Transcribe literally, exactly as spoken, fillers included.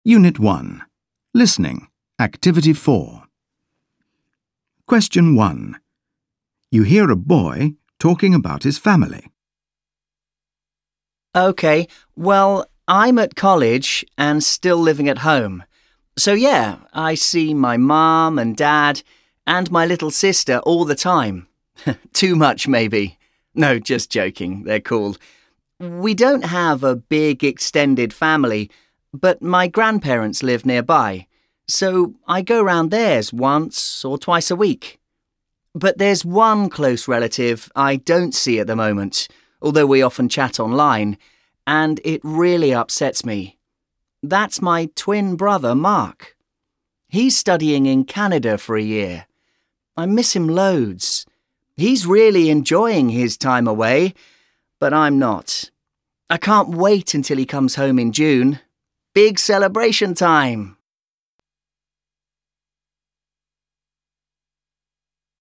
Unit one. Listening. Activity four. Question one. You hear a boy talking about his family. OK, well, I'm at college and still living at home. So yeah, I see my mum and dad and my little sister all the time. Too much, maybe. No, just joking. They're cool. We don't have a big extended family, but my grandparents live nearby, so I go round theirs once or twice a week. But there's one close relative I don't see at the moment, although we often chat online, and it really upsets me. That's my twin brother, Mark. He's studying in Canada for a year. I miss him loads. He's really enjoying his time away, but I'm not. I can't wait until he comes home in June. Big celebration time!